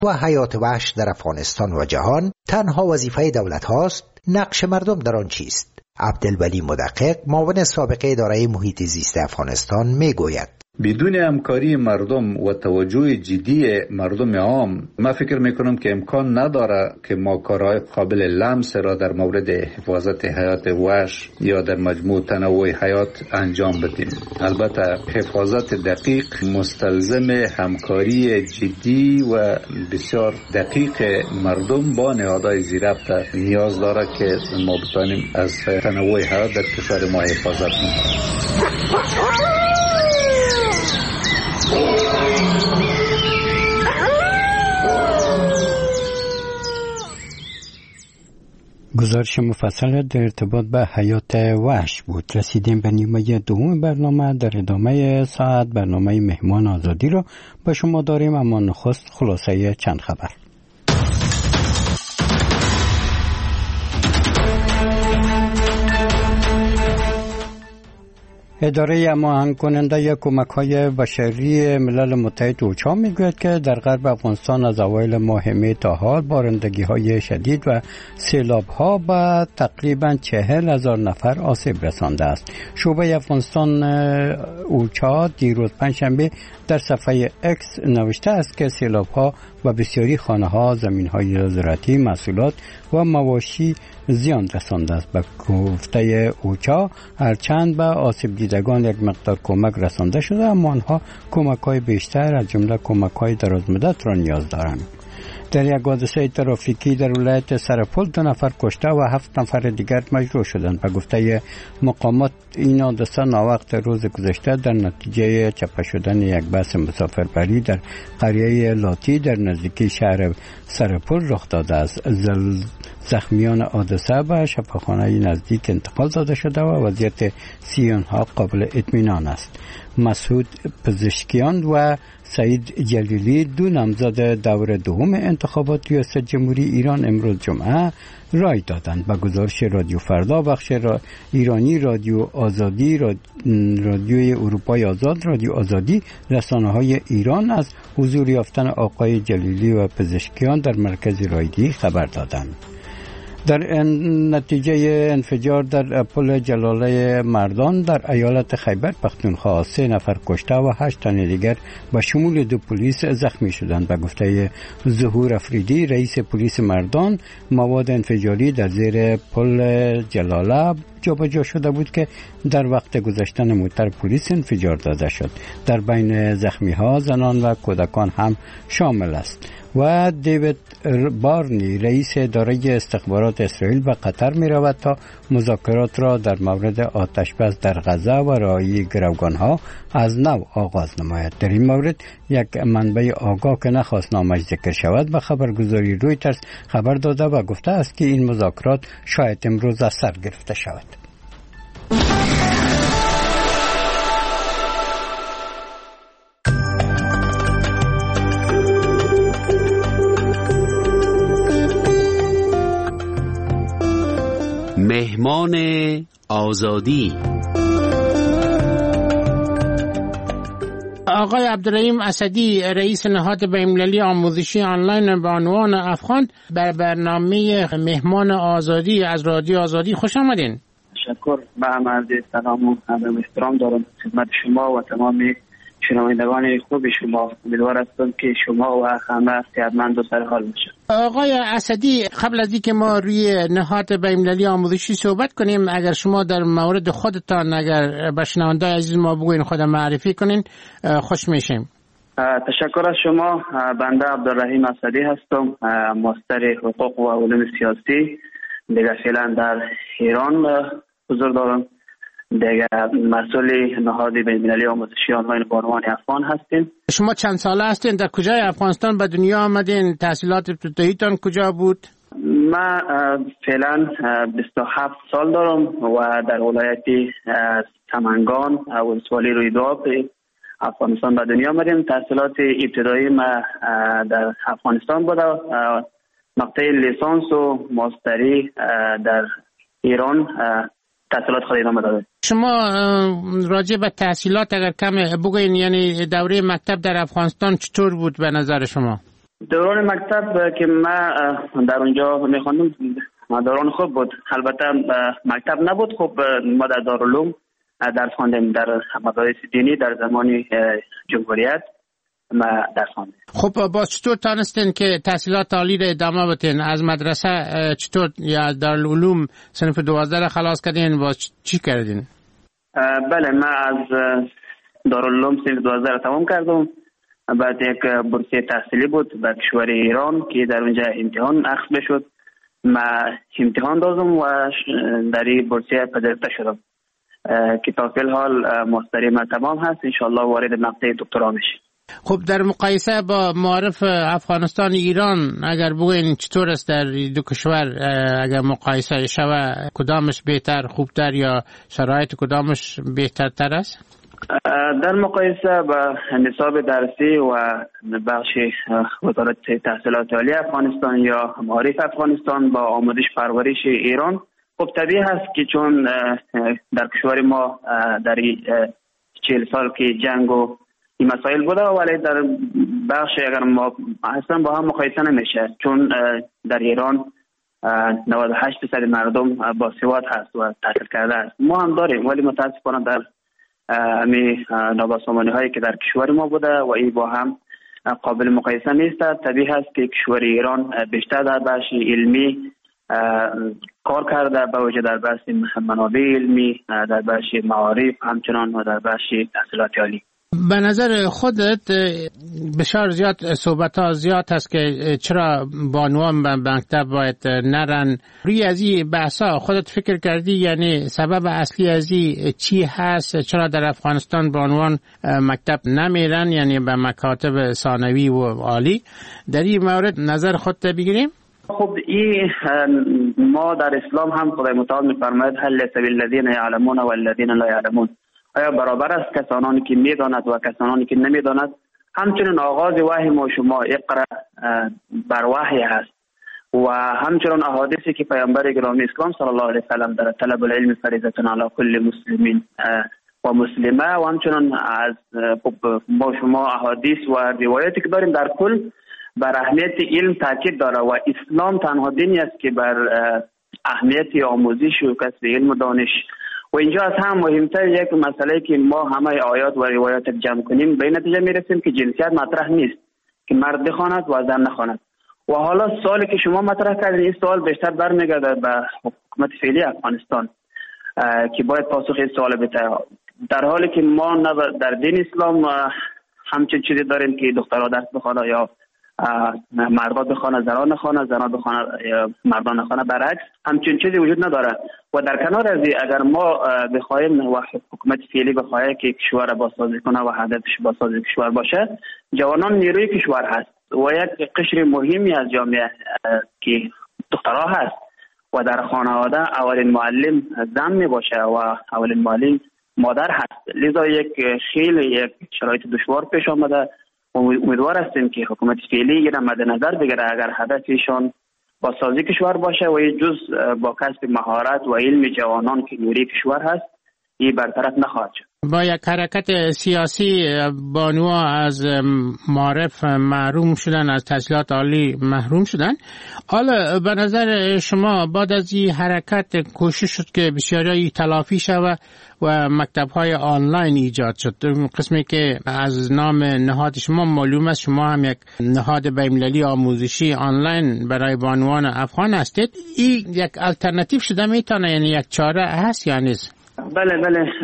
و حیات وحش در افغانستان و جهان تنها وظیفه دولت هاست، نقش مردم در آن چیست؟ عبدالولی مدقق، معاون سابق اداره محیط زیست افغانستان میگوید: بدون همکاری مردم و توجه جدی مردم عام، من فکر میکنم که امکان نداره که ما کارهای قابل لمس را در مورد حفاظت حیات وحش یا در مجموع تنوع حیات انجام بدیم. البته حفاظت دقیق مستلزم همکاری جدی و بسیار دقیق مردم با نهادهای زیربط نیاز داره که ما بتوانیم از تنوع حیات در کشور ما حفاظت کنیم. گزارش مفصل در ارتباط به حیات وحش بود. رسیدیم به نیمه دوم برنامه. در ادامه ساعت برنامه مهمان آزادی رو به شما داریم، اما نخست خلاصه چند خبر. اداره هماهنگ کننده کمک‌های بشری ملل متحد اوچا میگوید که در غرب افغانستان از اوایل ماه می تا حال بارندگی‌های شدید و سیلاب‌ها به تقریباً 40,000 نفر آسیب رسانده است. شعبه افغانستان اوچا دیروز پنجشنبه در صفحه اکس نوشته است که سیلاب‌ها و بسیاری خانه‌ها، زمین‌های زراعتی، محصولات و مواشی زیان رسانده است. به گفته اوچا هرچند به آسیب دیدگان یک مقدار کمک رسانده شده، اما آنها کمک‌های بیشتر از جمله کمک‌های درازمدت را نیاز دارند. در یک حادثه ترافیکی در ولایت سرپل 2 نفر کشته و 7 نفر دیگر مجروح شدند. به گفته مقامات این حادثه ناوقت روز گذشته در نتیجه چپه شدن یک بس مسافربری در قریه لاتی در نزدیکی شهر سرپل رخ داده است. زخمیان حادثه به شفاخانه نزدیک انتقال داده شده و وضعیت آنها قابل اطمینان است. مسعود پزشکیان و سعید جلیلی 2 نامزد دور دوم انتخابات ریاست جمهوری ایران امروز جمعه رای دادند. به گزارش رادیو فردا، بخش ایرانی رادیو آزادی، رادیوی اروپای آزاد، رادیو آزادی، رسانه‌های ایران از حضور یافتن آقای جلیلی و پزشکیان در مرکز رایدهی خبر دادند. در نتیجه انفجار در پل جلاله مردان در ایالت خیبر پختونخوا 3 نفر کشته و 8 تن دیگر به شمول 2 پلیس زخمی شدند. به گفته ظهور افریدی، رئیس پلیس مردان، مواد انفجاری در زیر پل جلاله جابجا شده بود که در وقت گذشتن موتر پلیس انفجار داده شد. در بین زخمی ها زنان و کودکان هم شامل است. و دیوید بارنی، رئیس اداره استخبارات اسرائیل، به قطر می رود تا مذاکرات را در مورد آتش بس در غزه و رهایی گروگانها از نو آغاز نماید. در این مورد یک منبع آگاه که نخواست نامش ذکر شود به خبرگزاری رویترز خبر داده و گفته است که این مذاکرات شاید امروز از سر گرفته شود. مهمان آزادی. آقای عبدالرحیم اسدی، رئیس نهاد بین‌المللی آموزشی آنلاین به عنوان افغان، بر برنامه مهمان آزادی از رادیو آزادی خوش آمدین. تشکر. من عرض سلام و احترام دارم خدمت شما و تمام شنوندگان خوب شما. امیدوار هستم که شما و همه صحتمند و سرحال باشید. آقای اسدی، قبل از اینکه ما روی نهاد بین‌المللی آموزشی صحبت کنیم، اگر شما در مورد خودتان اگر به شنوندگان عزیز ما بگوین، خود معرفی کنین، خوش میشیم. تشکر از شما. بنده عبدالرحیم اسدی هستم، ماستر حقوق و علوم سیاسی. دیگه فعلا در ایران حضور دارم. دیگه مسئول نهاد بین‌المللی آموزشی آنلاین به عنوان افغان هستیم. شما چند ساله هستین؟ در کجای افغانستان به دنیا آمدین؟ تحصیلات ابتداییتان کجا بود؟ من فعلا 27 سال دارم و در ولایت سمنگان ولسوالی رویداد افغانستان به دنیا آمدیم. تحصیلات ابتدایی ما در افغانستان بوده. مقطع لیسانس و ماستری در ایران تحصیلات خود ادامه داده. شما راجع به تحصیلات اگر کم بگوین، یعنی دوره مکتب در افغانستان چطور بود به نظر شما؟ دوران مکتب که ما در اونجا میخواندم دوران خوب بود. البته مکتب نبود، خب ما در دارالعلوم درس خواندیم، در مدارس دینی در زمان جمهوریت ما درس خواندیم. خب با چطور تانستین که تحصیلات عالی را ادامه بدین؟ از مدرسه چطور یا دارالعلوم صنف 12 خلاص کردین و چی کردین؟ بله، ما از دارالعلوم صنف 12 تمام کردم. بعد یک بورسیه تحصیلی بود در کشور ایران که در اونجا امتحان اخذ شد. ما امتحان دادم و در این بورسیه پذیرفته شدم که تا فی الحال ماستری ما تمام هست. انشالله وارد مقطع دکترا میشه. خب در مقایسه با معارف افغانستان ایران اگر بگوین چطور است در دو کشور؟ اگر مقایسه شوه کدامش بهتر، خوبتر یا شرایط کدامش بهترتر است؟ در مقایسه با نصاب درسی و بخش وزارت تحصیلات عالی افغانستان یا معارف افغانستان با آموزش پرورش ایران، خب طبیعی هست که چون در کشور ما در 40 سال که جنگ و این مسائل بوده، ولی در بخش اگر ما اصلا با هم مقایسه نمیشه، چون در ایران 98% مردم با سواد هست و تحصیل کرده است. ما هم داریم، ولی متاسفانه در امی نابسامانی هایی که در کشور ما بوده و این با هم قابل مقایسه نیست. طبیعی هست که کشور ایران بیشتر در بخش علمی کار کرده، با وجه در بخش منابع علمی، در بخش معارف همچنان و در بخش تحصیلات عالی. به نظر خودت بسیار زیاد صحبت ها زیاد هست که چرا بانوان به مکتب باید نرن. روی از این بحثا خودت فکر کردی؟ یعنی سبب اصلی از این چی هست؟ چرا در افغانستان بانوان مکتب نمیرن، یعنی به مکاتب ثانوی و عالی؟ در این مورد نظر خودت بگیریم. خب این ما در اسلام هم خدای متعال میفرماید هل سبیل الذین یعلمون و الذین لا یعلمون. آیا برابر است کسانی که میداند و کسانی که نمیداند؟ همچنین آغاز وحی ما شما اقرا بر وحی هست و همچنین احادیثی که پیامبر گرامی اسلام صلی الله علیه و سلم در طلب العلم فریضه علی کل مسلمین و مسلمه و همچنین از ما شما احادیث و روایاتی که داریم در کل بر اهمیت علم تاکید داره و اسلام تنها دینی است که بر اهمیت آموزش و کسب علم و دانش. و اینجا از هم مهمتر یک مسئله که ما همه آیات و روایات جمع کنیم به نتیجه میرسیم که جنسیت مطرح نیست، که مرد بخواند و زن نخواند. و حالا سوالی که شما مطرح کردین این سوال بیشتر برمیگرده به حکومت فعلی افغانستان که باید پاسخ این سوال بده، در حالی که ما در دین اسلام همچین چیزی داریم که دخترها درس بخوانند یا مردان بخوانند زنان نخوانند، زنان بخوانند مردان نخوانند، برعکس همچین چیزی وجود نداره. و در کنار از این اگر ما بخوایم و حکومت فعلی بخواه که کشور بازسازی کنه و هدفش بازسازی کشور باشه، جوانان نیروی کشور هست و یک قشر مهمی از جامعه که دخترها هست و در خانواده اولین معلم زن می باشه و اولین معلم مادر هست. لذا خیلی شرایط دشوار پیش آمده. امیدوار هستیم که حکومت فعلی این مد نظر بگیره اگر هدفشان با سازی کشور باشه و این جز با کسب مهارت و علم جوانان که نیروی کشور هست این برطرف نخواهد شد. با یک حرکت سیاسی بانوها از معارف محروم شدن، از تحصیلات عالی محروم شدن. حالا به نظر شما بعد از این حرکت کوشش شد که بسیاری تلافی شود و مکتب‌های آنلاین ایجاد شد، قسمی که از نام نهاد شما معلوم است شما هم یک نهاد بین‌المللی آموزشی آنلاین برای بانوان افغان هستید. این یک الटरनेटिव شده میتونه، یعنی یک چاره هست یا نیست؟ بله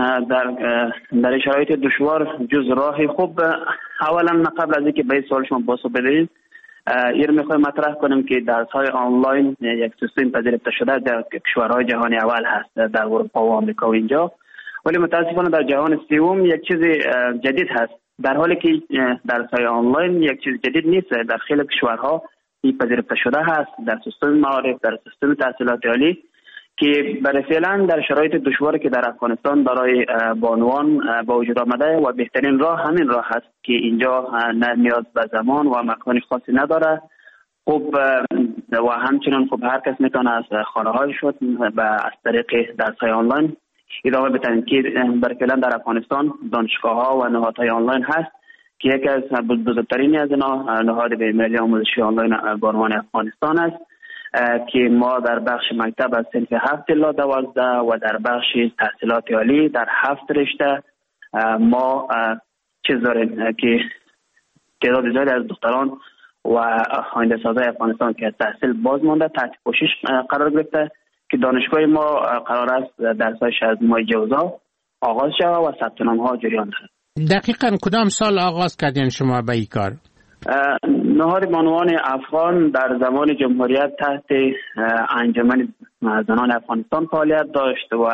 در شرایط دشوار جز راه خوب. اولا قبل از اینکه به این سوال شما پاسخ بدهید این میخوایم مطرح کنیم که درس‌های آنلاین یک سیستم پذیرفته شده در کشورهای جهان اول هست، در اروپا و آمریکا و اینجا، ولی متاسفانه در جهان سوم یک چیز جدید هست، در حالی که درس‌های آنلاین یک چیز جدید نیست. در خیلی کشورها این پذیرفته شده هست، در سیستم معارف، در سیستم تحصیلات عالی، که برای فعلا در شرایط دشواری که در افغانستان برای بانوان با وجود آمده و بهترین راه همین راه هست که اینجا نه نیاز به زمان و مکان خاصی نداره. خب و همچنین خب هر کس میتونه از خانه های شد از طریق درس‌های آنلاین ادامه بده که برای فعلا در افغانستان دانشگاه ها و نهادهای آنلاین هست که یکی از بزرگترین از نهاد بین‌المللی آموزشی آنلاین بانوان افغانستان است که ما در بخش مکتب از صنف 7 الی 12 و در بخش تحصیلات عالی در 7 رشته ما چیز داریم که تعداد زیادی از دختران و آینده سازای افغانستان که تحصیل باز مانده تحت پوشش قرار گرفته که دانشگاه ما قرار است درسایش از ماه جوزا آغاز شود و ثبت نام ها جریان دارد. دقیقاً کدام سال آغاز کردین شما به این کار؟ نهاد بانوان افغان در زمان جمهوریت تحت انجمن زنان افغانستان فعالیت داشت و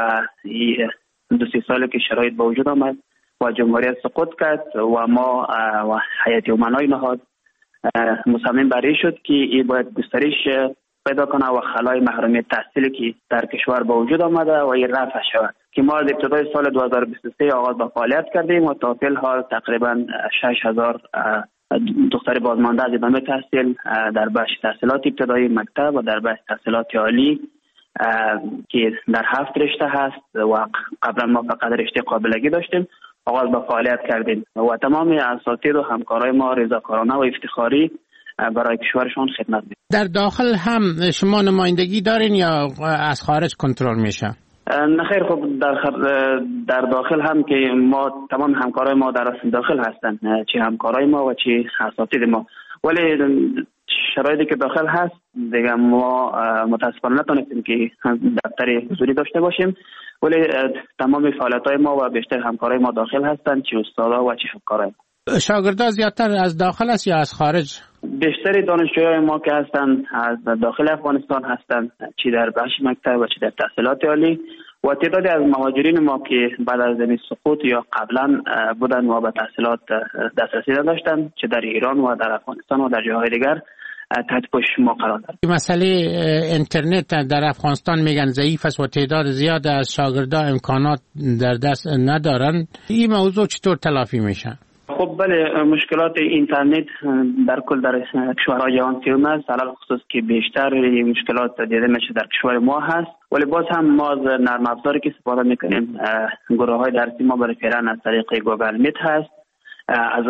2-3 سالی که شرایط به وجود آمد و جمهوریت سقوط کرد و ما و هیئت امنای نهاد مصمم بر این شد که این باید گسترش پیدا کنه و خلای محرومیت تحصیلی که در کشور به وجود آمده و این رفع شود که ما از ابتدای سال 2023 آغاز به فعالیت کردیم و تا فعل حال تقریبا 6000 دختر بازمانده از ادامه تحصیل در بخش تحصیلات ابتدایی مکتب و در بخش تحصیلات عالی که در 7 رشته هست و قبلا ما فقط رشته قابلگی داشتیم آغاز به فعالیت کردیم و تمام اساتید و همکارای ما رضاکارانه و افتخاری برای کشورشان خدمت می‌کنیم. در داخل هم شما نمایندگی دارین یا از خارج کنترل میشه؟ نه خیر، خب در داخل هم که ما تمام همکارای ما در داخل هستند، چه همکارای ما و چه اساتید ما، ولی شرایطی که داخل هست دیگه ما متاسفانه نتونستیم که دفتر حضوری داشته باشیم، ولی تمام فعالیت‌های ما و بیشتر همکارای ما داخل هستند، چه استادا و چه همکارای ما. شاگردان زیادتر از داخل است یا از خارج؟ بیشتر دانشجویان ما که هستند از داخل افغانستان هستند، چه در بخش مکتب و چه در تحصیلات عالی، و تعدادی از مهاجرین ما که بعد از سقوط یا قبلا بودن و به تحصیلات دسترسی نداشتند، چه در ایران و در افغانستان و در جاهای دیگر تحت پوشش ما قرار دارند. مسئله اینترنت در افغانستان میگن ضعیف است و تعداد زیاد از شاگردان امکانات در دست ندارند. این موضوع چطور تلافی میشه؟ خب بله، مشکلات اینترنت در کل در کشورهای جهان سوم است، علل خصوص که بیشتر مشکلات دیده میشه در کشور ما هست، ولی باز هم ما از نرم افزاری که استفاده میکنیم، گروه های درسی ما برای فعلا از طریق گوگل میت هست، از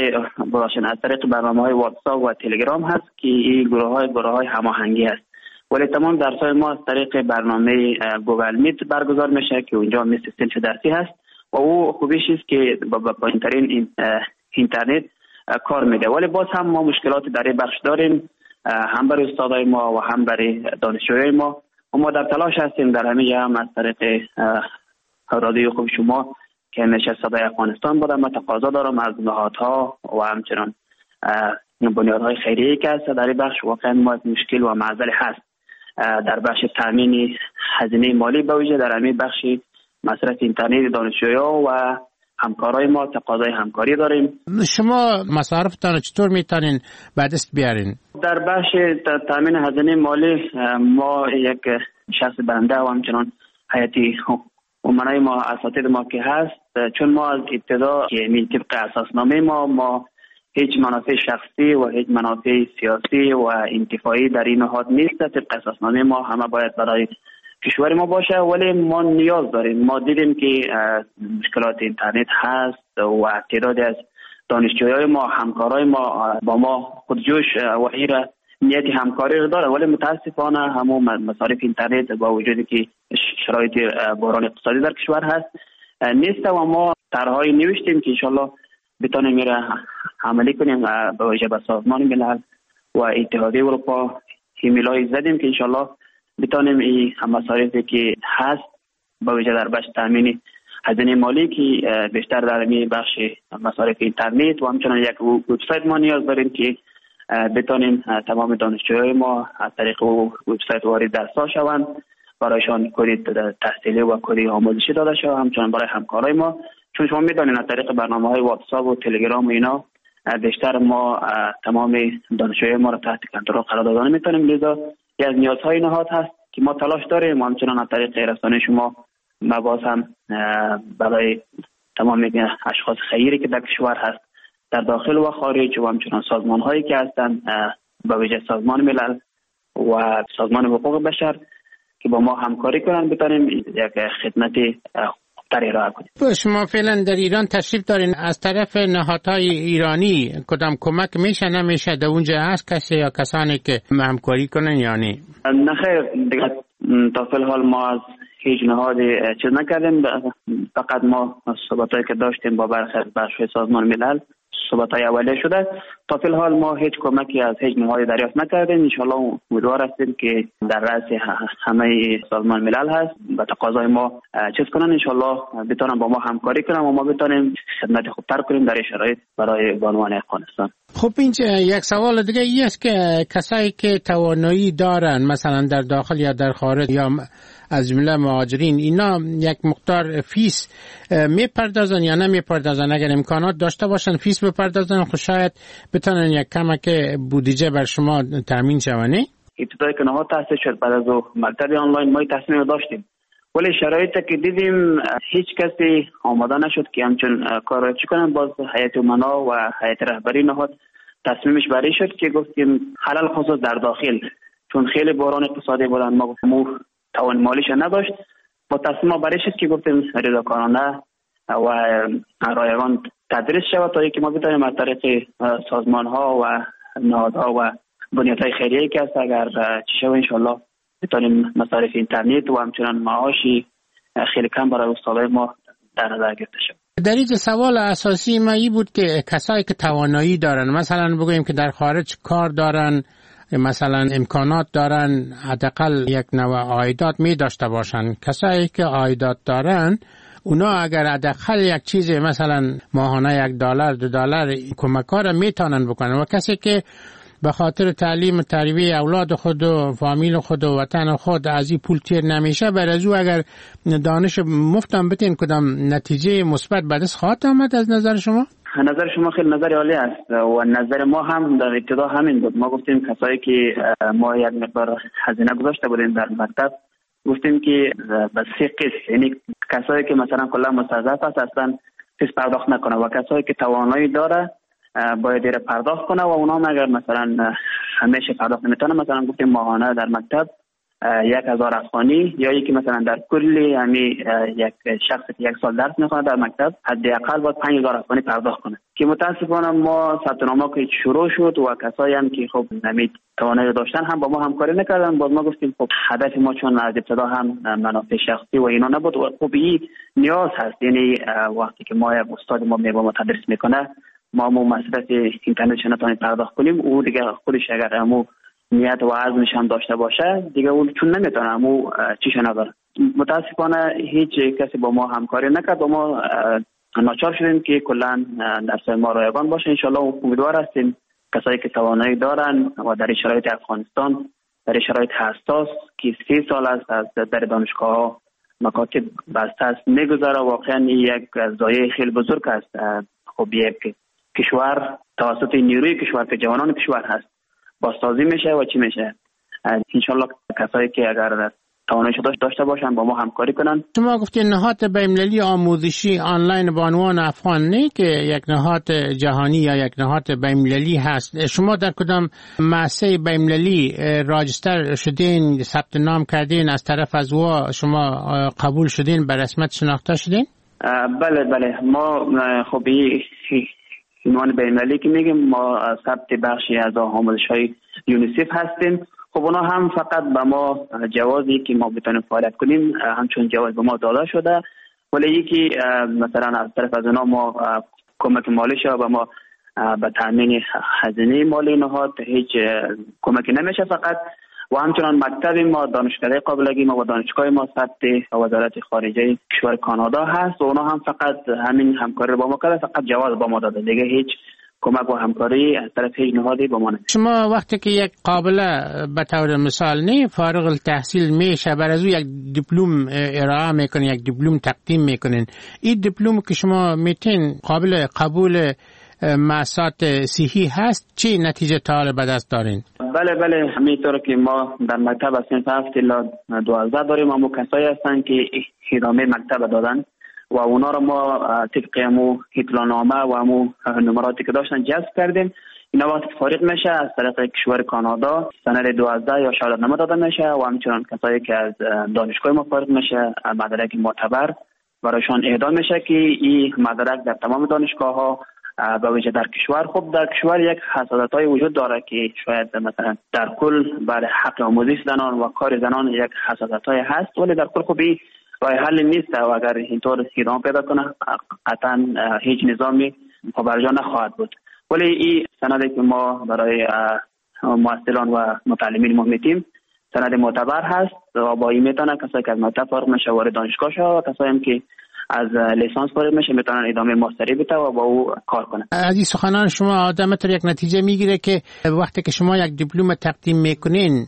طریق برنامه‌های واتساپ و تلگرام هست که این گروه های هماهنگی است، ولی تمام درس‌های ما از طریق برنامه گوگل میت برگزار میشه که اونجا مثل صنف درسی هست و او خوبیش است که با پایین‌ترین اینترنت کار میده، ولی باز هم ما مشکلات در این بخش داریم، هم برای استادای ما و هم برای دانشجویان ما، و ما در تلاش هستیم در همه هم از طریق رادیو خوب شما که همیشه صدای افغانستان بوده، من تقاضا دارم از نهادها و همچنان بنیادهای خیریه‌ای که هست در این بخش واقعا ما مشکل و معضل هست در بخش تامین هزینه مالی به ویژه در همین بخش مصرف اینترنت دانشجویان و همکارای ما تقاضای همکاری داریم. شما مصارفتان چطور میتونین به دست بیارین؟ در بخش تامین هزینه مالی ما یک شخص بنده و همچنان هیئتی امنای ما اساتید ما که هست، چون ما از ابتدا که طبق اساسنامه ما هیچ منافع شخصی و هیچ منافع سیاسی و انتفاعی در این نهاد نیست. طبق اساسنامه ما همه باید برای کشور ما باشه، ولی ما نیاز داریم. ما دیدیم که مشکلات اینترنت هست و تعدادی از دانشجویان ما، همکارای ما با ما خودجوش و ایره نیت همکاری رو داره، ولی متاسفانه همون مصارف اینترنت با وجودی که شرایط بحران اقتصادی در کشور هست نیست و ما طرح‌های نوشتیم که انشالله بتونیم میره عملی کنیم به وجه به سازمان ملل و اتحادیه اروپا ایمیلای زدیم که انشالله بتونیم این مصارفی که هست به وجه در بخش تامین هزینه مالی که بیشتر در این بخش مصارف اینترنت و همچنان یک وبسایت ما نیاز داریم که بتونیم تمام دانشجویان ما از طریق وبسایت وارد درس‌ها شوند، برایشان کد تحصیلی و کد آموزشی داده شود، همچنان برای همکارای ما، چون شما میدونید از طریق برنامه‌های واتساپ و تلگرام و اینا بیشتر ما تمام دانشجویان ما را تحت کنترل قرار دادن میتونیم، لذا یک نیازهای نهاد هست که ما تلاش داریم و همچنان از طریق رسانه شما ما باز هم برای تمام اشخاص خیری که در کشور هست در داخل و خارج و همچنان سازمان هایی که هستند به ویژه سازمان ملل و سازمان حقوق بشر که با ما همکاری کنن بتونیم یک خدمت ارائه کنیم. شما فعلا در ایران تشریف دارین، از طرف نهادهای ایرانی کدام کمک میشه نمیشه در اونجا هست کسی یا کسانی که همکاری کنن یا نه خیر دیگه تا فی الحال ما از هیچ نهادی چیز نکردیم، فقط ما صحبتایی که داشتیم با برخی از بخش‌های سازمان ملل صحبت‌های اولیه شده. تا فی الحال ما هیچ کمکی از هیچ نهادی دریافت نکردیم. ان شاءالله امیدوار هستیم که در رأس همه سازمان ملل هست به تقاضای ما چیز کنن، ان شاءالله بتونن با ما همکاری کنن و ما بتونیم خدمت خوبتر کنیم در این شرایط برای بانوان افغانستان. خب اینجا یک سوال دیگه است که کسایی که توانایی دارن مثلا در داخل یا در خارج یا از جمله مهاجرین اینا یک مقدار فیس میپردازن یا نمیپردازن؟ اگر امکانات داشته باشن فیس بپردازن خب شاید بتونن یک کمک بودجه بر شما تامین شونه. ابتدای که نهاد تاسیس شد بعد از مکتب آنلاین ما تصمیم داشتیم، ولی شرایطی که دیدیم هیچ کسی آماده نشد که همچون کار را کنن. باز هیئت امنا و هیئت رهبری نهاد تصمیمش برای شد که گفتیم حلال خصوص در داخل چون خیلی بحران اقتصادی بودن ما توان مالیش نداشت، با تصمیم ما برای شد که گفتیم رضاکارانه و رایگان تدریس شود تا اینکه ما بتونیم از طریق سازمان ها و نهادها و بنیادهای خیریه که هست اگر چی شود ان شاء الله بتونیم مصارف اینترنت و همچنان معاشی خیلی کم برای استادای ما در نظر گرفته شد. در این سوال اساسی ما این بود که کسایی که توانایی دارن مثلا بگوییم که در خارج کار دارن مثلا امکانات دارن حداقل یک نوع عایدات می داشته باشن، کسایی که عایدات دارن اونا اگر حداقل یک چیز مثلا ماهانه $1 $2 کمک‌ها را میتونن بکنن و کسی که به خاطر تعلیم و تربیت اولاد خود و فامیل خود و وطن خود از این پول تیر نمیشه بر از او اگر دانش مفتم بتین کدام نتیجه مثبت به دست خواهد آمد از نظر شما؟ نظر شما خیلی نظر عالی است و نظر ما هم در ابتدا همین بود. ما گفتیم کسایی که ما یک مقدار هزینه گذاشته بودیم در مکتب گفتیم که به 3 قسم، یعنی کسایی که مثلا کلا مستضعف است اصلا فیس پرداخت نکنه و کسایی که توانایی داره باید دیر پرداخت کنه و اونا اگر مثلا همیشه پرداخت نمیتونه مثلا گفتیم ماهانه در مکتب 1000 افغانی یا یکی مثلا در کلی یعنی یک شخص که 1 سال درس میخونه در مکتب حداقل باید 5000 افغانی پرداخت کنه که متاسفانه ما ثبت نامه که شروع شد و کسایی هم که خب نمی توانایی داشتن هم با ما همکاری نکردن. باز ما گفتیم خب هدف ما چون از ابتدا هم منافع شخصی و اینا نبود و خب این نیاز هست، یعنی وقتی که ما یک استاد ما میگه ما تدریس میکنه ما مصرف اینترنت نتونیم پرداخت کنیم او دیگه خودش اگر همو نیت و عزمش هم داشته باشه دیگه اون چون نمیتونه همو چیش نداره. متاسفانه هیچ کسی با ما همکاری نکرد و ما ناچار شدیم که کلا درس ما رایگان باشه. انشالله امیدوار هستیم کسایی که توانایی دارن و در شرایط افغانستان در شرایط حساس که 3 سال است از در دانشگاه ها مکاتب بسته است میگذاره، واقعا یک ضایعه خیلی بزرگ است. خب یک کشور توسط نیروی کشور که جوانان کشور هست بازسازی میشه و چی میشه. انشالله کسایی که اگر تواناییش داشته باشن با ما همکاری کنن. شما گفتین نهاد بین‌المللی آموزشی آنلاین بانوان افغان نه که یک نهاد جهانی یا یک نهاد بین‌المللی هست، شما در کدام مؤسسه بین‌المللی راجستر شدین، ثبت نام کردین، از طرف از او شما قبول شدین، به رسمیت شناخته شدین؟ بله ما خب عنوان بین‌المللی که میگیم ما ثبت بخشی از آموزش‌های یونیسف هستیم. خب اونا هم فقط به ما جوازی که ما بتونیم فعالیت کنیم همچون جواز به ما داده شده، ولی یکی مثلا از طرف از اونا ما کمک مالی شده به ما به تامین هزینه مالی نهاد هیچ کمکی نمیشه فقط و همچنان مکتب ما دانشکده قابلگی ما و دانشگاه ما ثبت وزارت خارجه کشور کانادا هست و اونا هم فقط همین همکاری با ما کرده، فقط جواز با ما داده، دیگه هیچ کمک و همکاری از طرف هیچ نهادی با ما نمیشه. شما وقتی که یک قابله به طور مثال نه فارغ التحصیل میشه بر از او یک دیپلم ارائه میکنین، یک دیپلم تقدیم میکنین، این دیپلم که شما میتین قابل قبول مؤسسات صحی هست، چی نتیجه تا حال به دست دارین؟ بله همینطور که ما در مکتب از صنف 7 تا 12 داریم، اما کسایی هستن که ادامه مکتب دادن و اونا رو ما طبق همو اطلاعنامه و همو نمراتی که داشتن جذب کردیم. اینا وقتی فارغ میشه از طریق کشور کانادا سند 12 یا شهادتنامه داده میشه و همچنان کسایی که از دانشگاه ما فارغ میشه مدرک معتبر برایشان اهدا میشه که این مدرک در تمام دانشگاه‌ها به ویژه در کشور، خب در کشور یک حسادت‌های وجود داره که شاید مثلا در کل برای حق آموزش زنان و کار زنان یک حسادت‌های هست، ولی در کل خب این راه حل نیست و اگر اینطور ادامه پیدا کنه قطعا هیچ نظامی برجا نخواهد بود. ولی این سندی که ما برای مؤثران و متعلمین مهمیتیم سند معتبر هست و با این میتونه کسایی که از مکتب فارغ میشه وارد دانشگاه شه و کسایی هم که از لیسانس فارغ میشه میتونن ادامه ماستری بده و با او کار کنه. از این سخنان شما آدم تو یک نتیجه میگیره که وقتی که شما یک دیپلم تقدیم میکنین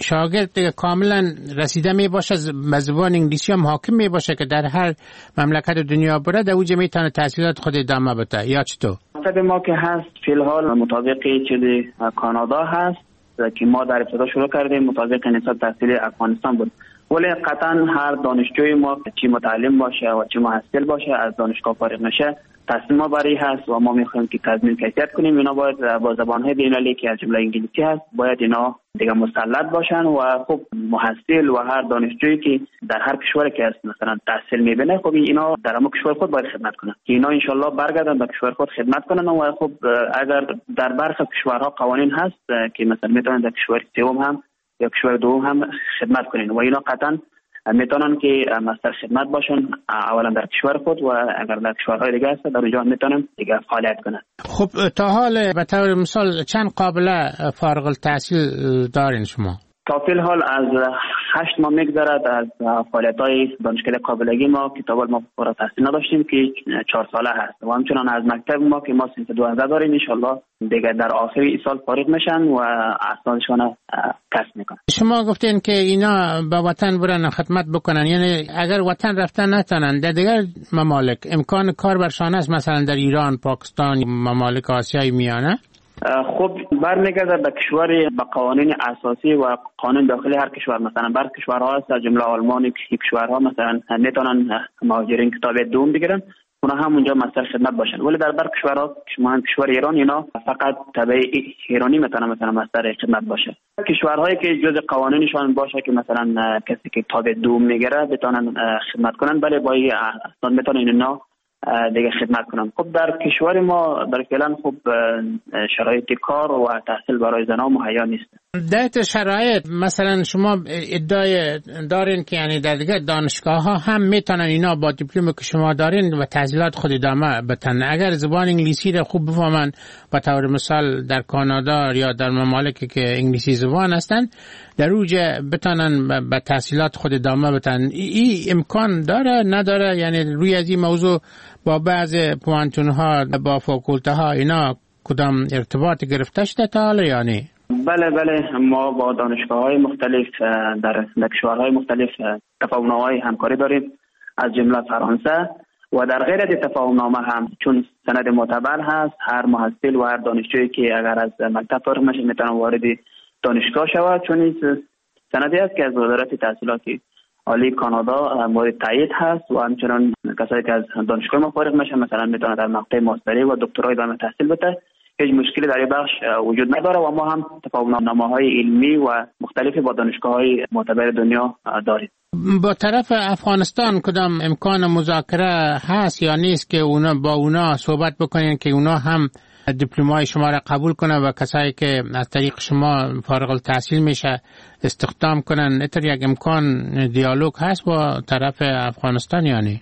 شاگرد کاملا رسیده می باشه، به زبان انگلیسی هم حاکم می باشه که در هر مملکت دنیا بره در اوجه میتونه تحصیلات خود ادامه بده یا چطور؟ مطلب ما که هست فی الحال مطابق چیز کانادا هست که ما در ابتدا شروع کردیم مطابق نصاب تحصیلی افغانستان بود، ولی قطعا هر دانشجوی ما چی متعلم باشه و چی محصل باشه از دانشگاه فارغ نشه تصمیم ما برای هست و ما میخوایم که تضمین کیفیت کنیم. اینا باید با زبان‌های بین‌المللی که از جمله انگلیسی هست باید اینا دیگه مسلط باشن و خب محصل و هر دانشجویی که در هر کشوری که است مثلا تحصیل میبینه خب اینا در همون کشور خود باید خدمت کنن که اینا انشالله برگردن به کشور خود خدمت کنن و خب اگر در برخی کشورها قوانین هست که مثلا میتونن در کشور سوم هم یا کشور دوم هم خدمت کنن و اینا قطعا میتونن که مستر خدمت باشن اولا در کشور خود و اگر در کشورهای دیگه هست در اونجا میتونن دیگه فعالیت کنن. خب تا حال به طور مثال چند قابله فارغ التحصیل دارین شما؟ تا فی الحال از 8 ماه میگذرد از فعالیت‌های دانشکده قابلگی ما که تا ما فارغ التحصیل نداشتیم که 4 ساله هست و همچنان از مکتب ما که ما صنف 12 داریم ان شاءالله دیگه در آخر این سال فارغ میشن و اسنادشون کسب میکنن. شما گفتین که اینا به وطن برن خدمت بکنن، یعنی اگر وطن رفتن نتونن در دیگر ممالک امکان کار برشان است، مثلا در ایران، پاکستان، ممالک آسیای میانه؟ خب برمیگرده به کشور به قوانین اساسی و قانون داخلی هر کشور. مثلا بر کشورها هست از جمله آلمان که کشورها مثلا میتونن مهاجرین کتاب دوم بگیرن اونا هم اونجا مستر خدمت باشن، ولی در بر کشورها شما کشور ایران اینا فقط تبع ایرانی میتونه مثلا مستر خدمت باشه. کشورهایی که جز قوانینشان باشه که مثلا کسی که کتاب دوم میگیره بتونن خدمت کنن، بله با این اسناد میتونن اینا دیگه خدمت کنم. خب در کشور ما در فعلا خب شرایط کار و تحصیل برای زنان مهیا نیست. در شرایط مثلا شما ادعای دارین که یعنی در دیگه دانشگاه ها هم میتونن اینا با دیپلمی که شما دارین و تحصیلات خود ادامه بدن اگر زبان انگلیسی را خوب بفهمن، به طور مثال در کانادا یا در ممالکی که انگلیسی زبان هستن در اوجه بتونن به تحصیلات خود ادامه بدن. این امکان داره نداره؟ یعنی روی از این موضوع با بعض پوانتون ها با فاکولته ها اینا کدام ارتباط گرفته شده تا حالا یعنی؟ بله ما با دانشگاه‌های مختلف در کشورهای مختلف تفاهم‌نامه‌های همکاری داریم از جمله فرانسه و در غیر از تفاهم‌نامه هم چون سند معتبر هست هر محصل و هر دانشجویی که اگر از مکتب فارغ میشه میتونه وارد دانشگاه شود، چون این سندی است که از وزارت تحصیلات عالی کانادا مورد تایید هست و همچنان کسایی که از دانشگاه ما فارغ میشن مثلا میتونه در مقطع ماستری و دکترای ادامه تحصیل بده، هیچ مشکلی در این بخش وجود نداره و ما هم تفاهم‌نامه‌های علمی و مختلفی با دانشگاه‌های معتبر دنیا داریم. با طرف افغانستان کدام امکان مذاکره هست یا نیست که با اونا صحبت بکنین که اونا هم دیپلمای شما را قبول کنن و کسایی که از طریق شما فارغ التحصیل میشه استخدام کنن؟ اینطور یک امکان دیالوگ هست با طرف افغانستان یعنی؟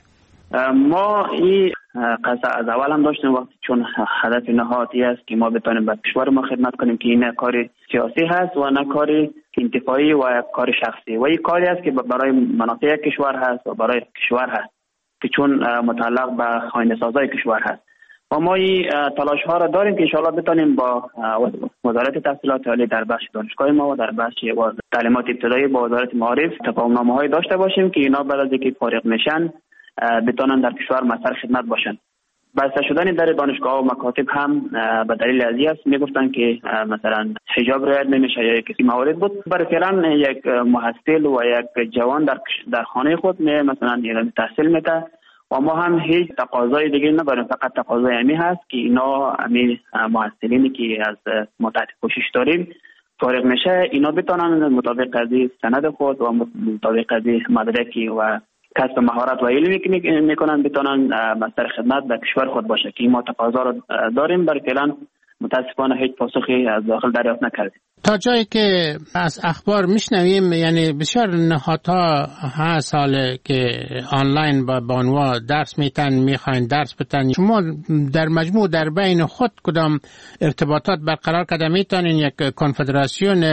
ما این قصه از اول هم داشتیم وقتی چون هدف نهایی است که ما بتونیم به کشور ما خدمت کنیم که این کار سیاسی هست و نه کار انتفاعی و کار شخصی و این کاری است که برای منافع کشور هست و برای کشور هست که چون متعلق به خانه سازای کشور هست و ما این تلاش ها را داریم که انشاءالله بتونیم با وزارت تحصیلات عالی در بخش دانشگاه ما و در بخش تعلیمات ابتدایی با وزارت معارف تفاهم‌نامه های داشته باشیم که اینا بعد از اینکه فارغ میشن بتونن در کشور مستر خدمت باشن. بسته شدن در دانشگاه و مکاتب هم به دلیل ازی است میگفتن که مثلا حجاب رعایت نمیشه یا کسی موارد بود. برای فعلا یک محصل و یک جوان در خانه خود مثلا ادامه تحصیل میده و ما هم هیچ تقاضای دیگه نداریم، فقط تقاضای امی هست که اینا امی محصلینی که از ما تحت کوشش داریم فارغ میشه اینا بتونن مطابق از سند خود و مطابق از مدرکی و کسب مهارت و علمی که میکنن بتونن مستر خدمت به کشور خود باشه که ما تقاضا رو داریم، برای فعلا متاسفانه هیچ پاسخی از داخل دریافت نکردیم. تا جایی که از اخبار میشنویم یعنی بسیار نهادها هست حالا که آنلاین با بانوا درس میتن، میخواین درس بتن. شما در مجموع در بین خود کدام ارتباطات برقرار کرده میتونین یک کنفدراسیون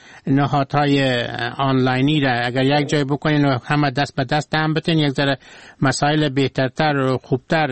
نهادهای آنلاینی را اگر یک جای بکنین و همه دست به دست هم بتین یک ذره مسائل بهترتر و خوبتر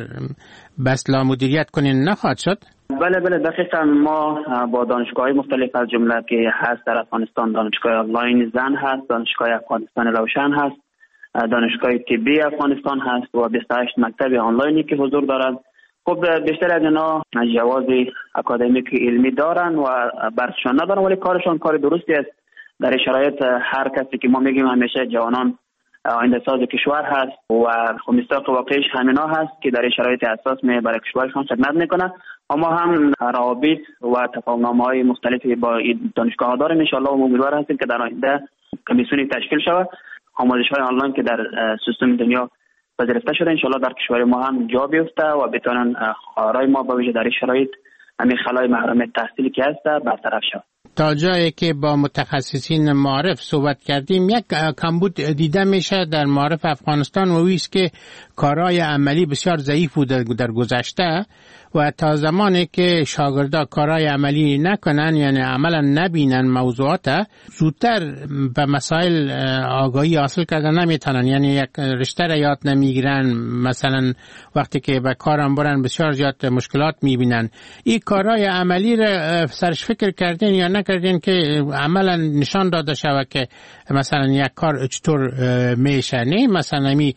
بسلا مدیریت کنین نخواهد شد؟ بله دقیقا ما با دانشگاه‌های مختلف از جمله که هست در افغانستان دانشگاه آنلاین زن هست، دانشگاه افغانستان روشن هست، دانشگاه طبی افغانستان هست و 28 مکتب آنلاینی که حضور دارند. خب بیشتر از اینا جواز اکادمیک علمی دارن و برشان ندارن، ولی کارشان کار درستی است. در شرایط هر کسی که ما میگیم همیشه جوانان آینده ساز کشور هست و مصداق واقعیش همینا هست که در شرایط اساس برای کشورشان خدمت میکنه. ما هم روابط و تفاهم‌نامه‌های مختلفی با دانشگاه‌ها داریم. ان شاءالله امیدوار هستیم که در آینده کمیسیونی تشکیل شود، آموزش‌های آنلاین که در سیستم دنیا پذیرفته شده ان شاءالله در کشور ما هم جا بیفته و بتونن خواهرای ما با وجه در شرایط همین خلای محرمیت تحصیلی که هست برطرف شود. تا جایی که با متخصصین معارف صحبت کردیم یک کمبود دیده میشه در معارف افغانستان و ویست که کارهای عملی بسیار ضعیف بوده در گذشته و تا زمانی که شاگردا کارهای عملی نکنن یعنی عملا نبینن موضوعات زودتر به مسائل آگاهی حاصل کردن نمیتونن، یعنی یک رشته را یاد نمیگیرن، مثلا وقتی که به کارم برن بسیار زیاد مشکلات میبینن. این کارهای عملی را سرش فکر کردین یا نکردین که عملا نشان داده شود که مثلا یک کار چطور میشه؟ نه مثلا می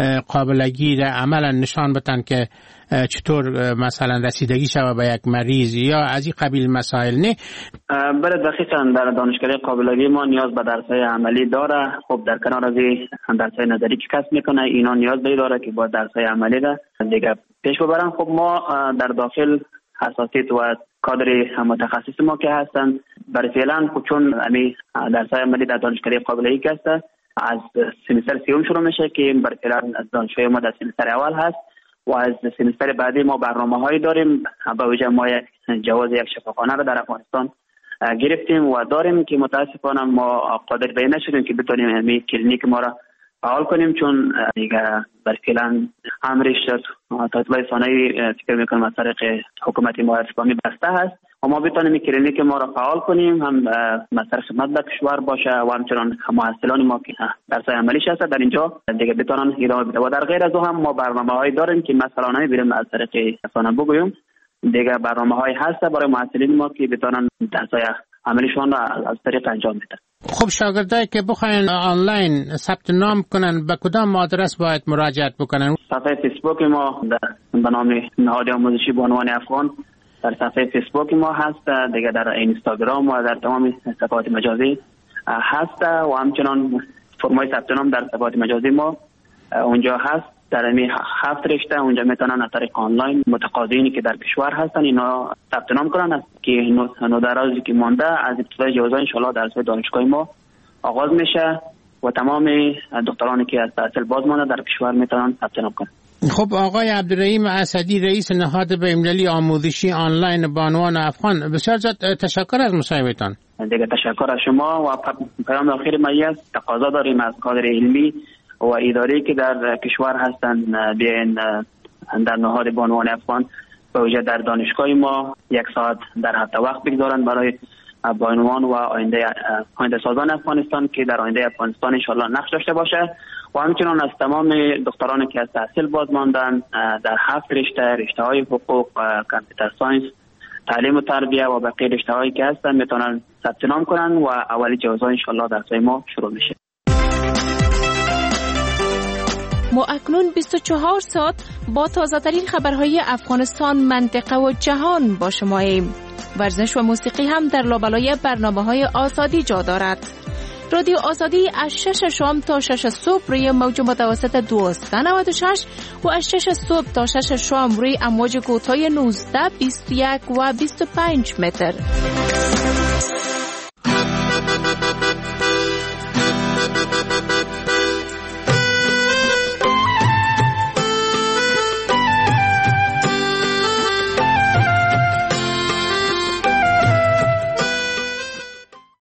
قابلگی را عملا نشان بدن که چطور مثلا رسیدگی شود به یک مریض یا از این قبیل مسائل. نه بله دقیقاً در دانشگاه قابلگی ما نیاز به درس‌های عملی داره. خب در کنار از درس‌های نظری که کسب میکنه اینا نیاز داره که با درس‌های عملی را دیگه پیش ببرن. خب ما در داخل حساسیت و کادر متخصص ما که هستن برای فعلا چون امی درس‌های عملی در دانشگاه قابلگی که هست از سمستر سیوم شروع میشه که برای فعلا دانشگاه ما در سمستر اول هست و از سمستر بعدی ما برنامه‌هایی داریم. با وجه ما یک جواز یک شفاخانه رو در افغانستان گرفتیم و داریم که متاسفانه ما قادر به این نشدیم که بتونیم همین کلینیک ما را فعال کنیم، چون دیگه برای فعلا امرش تا اطلاع ثانوی فکر میکنم از طریق حکومت امارات اسلامی بسته هست و ما بتونیم کلینیک ما را فعال کنیم، هم مستر خدمت به کشور باشه و همچنان محصلان ما که درس عملیش هست در اینجا دیگه بتونن ادامه بده. و در غیر از هم ما برنامه‌هایی داریم که مثلا نمیبریم از طریق رسانه بگویم، دیگه برنامه‌هایی هست برای محصلین ما که بتونن درس‌های عملیشون را از طریق انجام بدن. خب شاگردایی که بخواین آنلاین ثبت نام کنن به کدام آدرس باید مراجعت بکنن؟ صفحه فیسبوک ما به نام نهاد آموزشی بانوان افغان در صفحه فیسبوک ما هست، دیگه در اینستاگرام و در تمام صفحات مجازی هست و همچنان فرمای ثبت نام در صفحات مجازی ما اونجا هست. در این 7 رشته اونجا میتونن از طریق آنلاین متقاضیینی که در کشور هستن اینا ثبت نام کنن که نودرازی که مانده از ابتدای جوازا ان شاءالله درس دانشگاه ما آغاز میشه و تمام دکترانی که از تحصیل باز مانده در کشور میتونن ثبت نام کنن. خب آقای عبدالرحیم اسدی رئیس نهاد بین‌المللی آموزشی آنلاین بانوان افغان، بسیار زیاد تشکر از مصاحبهتان. دیگه تشکر از شما و پیام آخر ما است تقاضا داریم از کادر علمی و اداری که در کشور هستن بیاین در نهاد بانوان افغان به ویژه در دانشگاه ما 1 ساعت در هفته وقت بگذارن برای بانوان و آینده سازان افغانستان که در آینده افغانستان ان شاءالله نقش داشته باشه و همچنان از تمام دکترانی که از تحصیل باز ماندن در 7 رشته های حقوق، کامپیوتر ساینس، تعلیم و تربیه و بقیه رشته هایی که هستن میتونن ثبت نام کنن و اولی جوازها ان شاءالله درسای ما شروع میشه. ما اکنون 24 ساعت با تازه‌ترین خبرهای افغانستان، منطقه و جهان با شماییم. ورزش و موسیقی هم در لابلای برنامه‌های آزادی جا دارد. رادیو آزادی از 6 شام تا 6 صبح روی موج متوسط 1296 و از 6 صبح تا 6 شام روی امواج کوتاه 19، 21 و 25 متر.